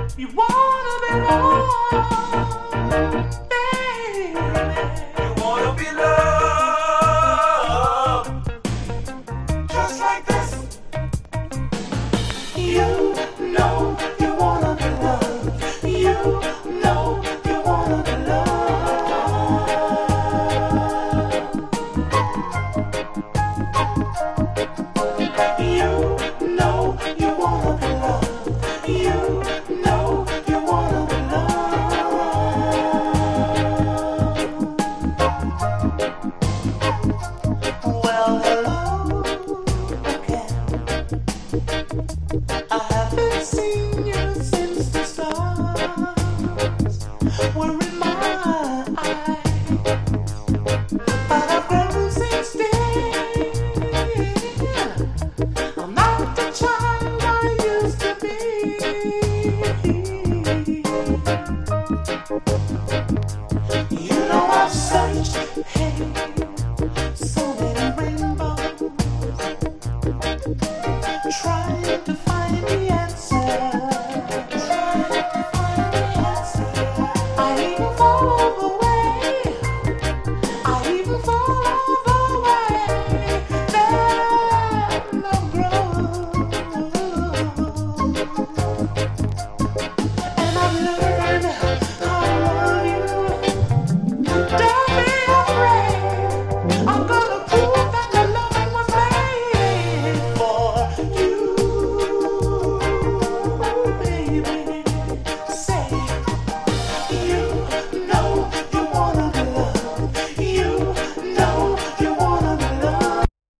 You wanna be loved, baby. You wanna be loved just like this. You know you wanna be loved. You know you wanna be loved. You know you wanna be loved. You know you wanna be loved. Well, hello again. I haven't seen you since the stars were in my eyes, but I've grown since then. I'm not the child I used to be. You know I've searched, hey, so many rainbows, trying to find the answer.